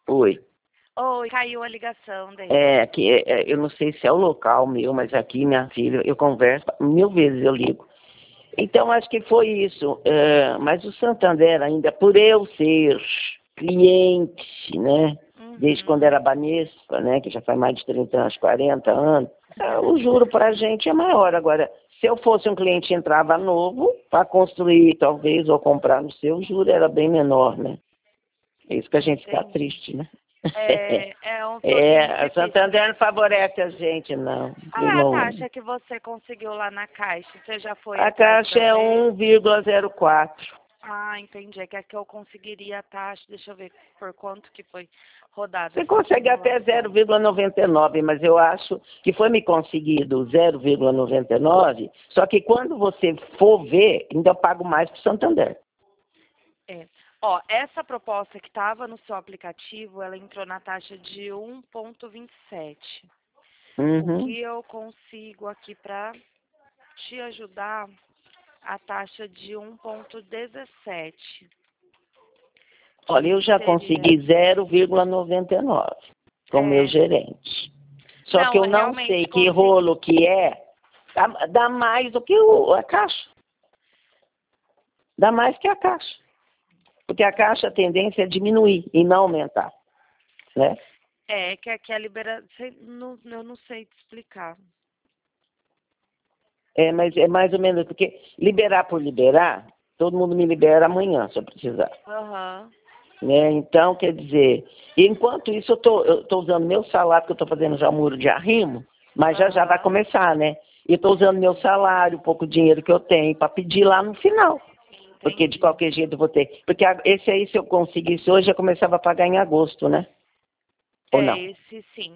Oi. Oi, caiu a ligação daí. Eu não sei se é o local meu, mas aqui, minha filha, eu converso, 1000 vezes eu ligo. Então, acho que foi isso. Mas o Santander ainda, por eu ser cliente, né? Desde quando era Banespa, né? Que já faz mais de 30 anos, 40 anos, o juro para a gente é maior. Agora, se eu fosse um cliente que entrava novo, para construir, talvez, ou comprar no seu, o juro era bem menor, né? É isso que a gente fica triste, né? É um pouquinho A difícil, Santander né? não favorece a gente, não. Qual é a taxa que você conseguiu lá na Caixa? Você já foi A atrás taxa para é ver? 1,04. Ah, entendi. É que aqui eu conseguiria a taxa. Deixa eu ver por quanto que foi rodada Você essa consegue até simulação. 0,99, mas eu acho que foi me conseguido 0,99, só que quando você for ver, ainda eu pago mais para o Santander. É. Ó, essa proposta que estava no seu aplicativo, ela entrou na taxa de 1,27. O Uhum. que eu consigo aqui para te ajudar, a taxa de 1,17. Olha, eu Que já seria... consegui 0,99 com o meu É, gerente. Só que não, eu não sei realmente que consegui. rolo que é, dá mais do que a caixa. Dá mais que a caixa. Porque a caixa, a tendência é diminuir e não aumentar, né? É, que aqui a liberação... Eu não sei te explicar. Mas é mais ou menos, porque liberar por liberar, todo mundo me libera amanhã, se eu precisar. Aham. Né? Então, quer dizer, enquanto isso, eu tô usando meu salário, que eu estou fazendo já o muro de arrimo, mas já vai Aham. começar, né? E eu estou usando meu salário, o pouco dinheiro que eu tenho, para pedir lá no final. Porque de Entendi. qualquer jeito eu vou ter. Porque esse aí, se eu conseguisse hoje, eu começava a pagar em agosto, né? Ou É, não? esse sim.